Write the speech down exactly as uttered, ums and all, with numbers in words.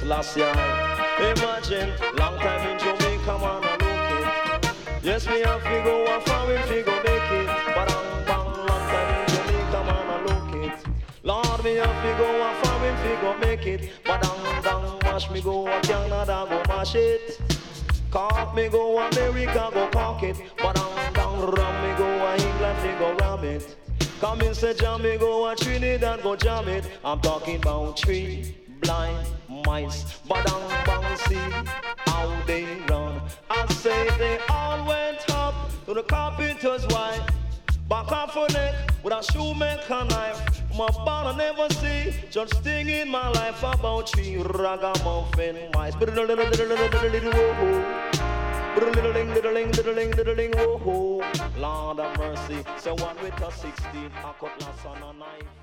Selassie. Imagine, long time in Jamaica, man, I look it. Yes, me have to go and foreign figure make it. Bang, bang, long time in Jamaica, man, I look it. Lord, me have to go and foreign figure make it. Badang, dang, mash me go a Canada, go mash it. Cork me go America, go cork it. Badang, dang, ram me go a England, me go ram it. Come in, say jam me go a Trinidad, go jam it. I'm talking about three blind mice. Badang, bang, see how they run. I say they all went up to the carpenter's wife. Back off her neck with a shoemaker knife. My bond I never see, just thing in my life about three ragamuffin mice. Little Lord of mercy, so one with a sixteen, a cutlass and a knife.